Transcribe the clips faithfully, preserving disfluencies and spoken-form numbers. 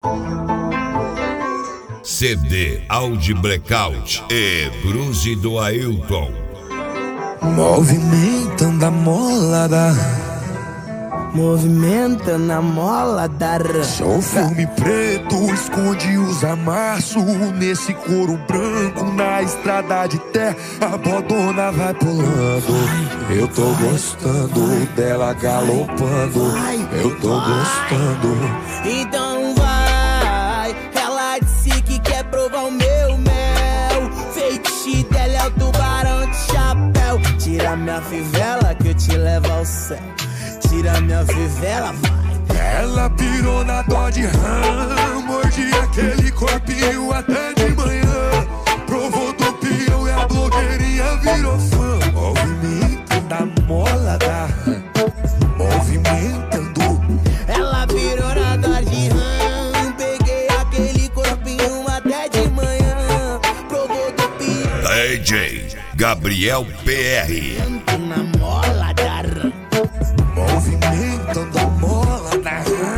C D Audi Blackout e Cruze do Ailton. Movimentando a mola da, movimentando a mola da. Sou filme preto, esconde os amassos nesse couro branco na estrada de terra. A bodona vai pulando, vai, eu tô vai, gostando vai, dela galopando, vai, eu tô vai, gostando. Então vai, ela disse que quer provar o meu mel. Feitiço dela é o tubarão de chapéu. Tira minha fivela que eu te levo ao céu. Tira minha fivela, vai. Ela pirou na Dodge Ram, morde aquele corpinho até de manhã. Provou do peão e a blogueirinha virou fã. Movimentando a mola da Ram, movimentando. Ela pirou na Dodge Ram, peguei aquele corpinho até de manhã. Provou do peão. D J Gabriel P R. Na mola da Ram, movimentando a mola da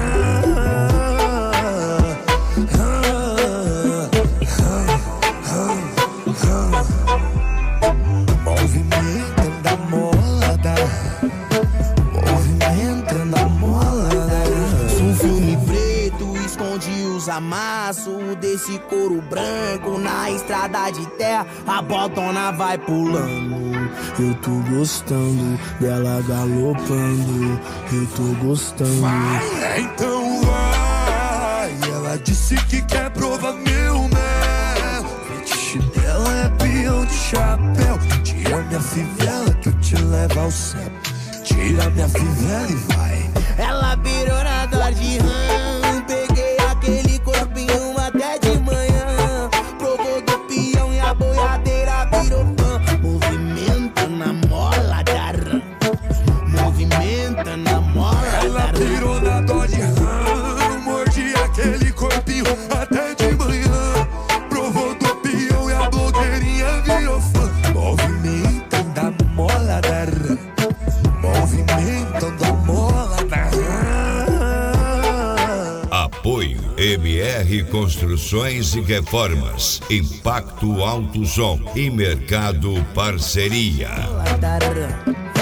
movimentando a mola da movimentando a mola da. Sou um filme preto, esconde os amassos desse couro branco na estrada de terra. A bodona vai pulando, eu tô gostando dela galopando, eu tô gostando. Vai, então vai. Ela disse que quer provar meu mel. Fetiche dela é peão de chapéu. Tira minha fivela que eu te levo ao céu. Tira minha fivela e vai. Ela virou na Dodge Ram, peguei aquele corpinho até de manhã. Provou do peão e a boiadeira virou fã. Movimenta na mola da Ram, movimenta na mola da Ram. Ela virou na Dodge Ram, morde aquele corpinho até de manhã. Provou do peão e a blogueirinha virou fã. Movimentando a mola da Ram, movimentando a mola da Ram. Apoio M R Construções e Reformas, Impacto Alto Som e Mercado Parceria. Mola da Ram.